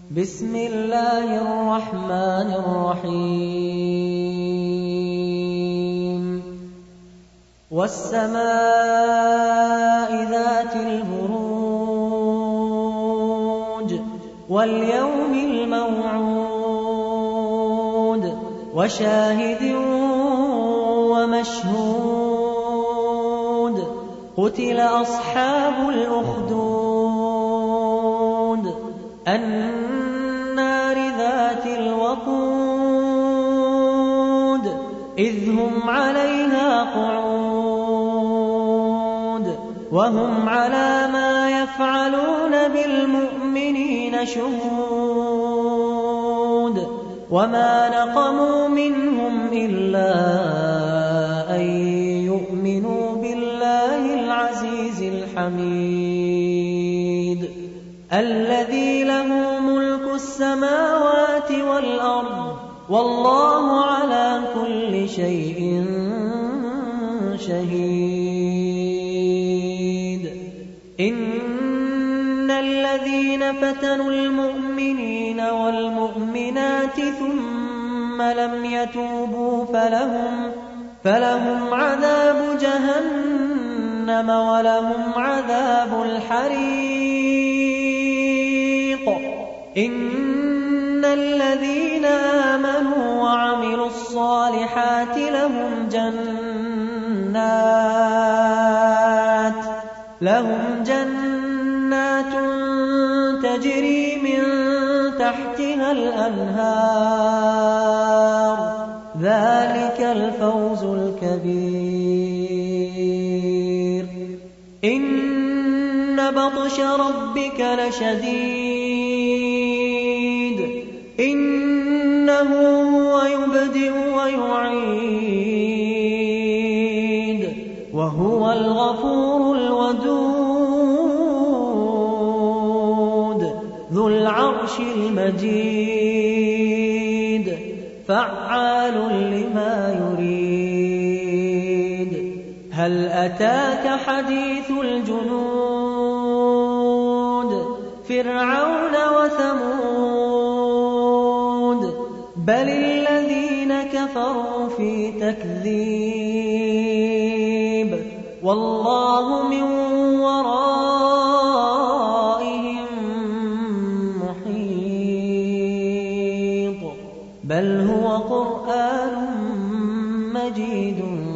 بسم الله الرحمن الرحيم والسماء ذات البروج واليوم الموعود وشاهد ومشهود قتل أصحاب الأخدود النار ذات الوقود إذ هم عليها قعود وهم على ما يفعلون بالمؤمنين شهود وما نقموا منهم إلا أن يؤمنوا بالله العزيز الحميد الذي له ملك السماوات والأرض والله على كل شيء شهيد إن الذين فتنوا المؤمنين والمؤمنات ثم لم يتوبوا فلهم عذاب جهنم ولهم عذاب الحريق إن الذين آمنوا وعملوا الصالحات لهم جنات تجري من تحتها الأنهار ذلك الفوز الكبير إن بطش ربك لشديد إنه هو يبدئ ويعيد وهو الغفور الودود ذو العرش المجيد فعال لما يريد هل أتاك حديث الجنود فرعون وثمود بل الذين كفروا في تكذيب والله من ورائهم محيط بل هو قرآن مجيد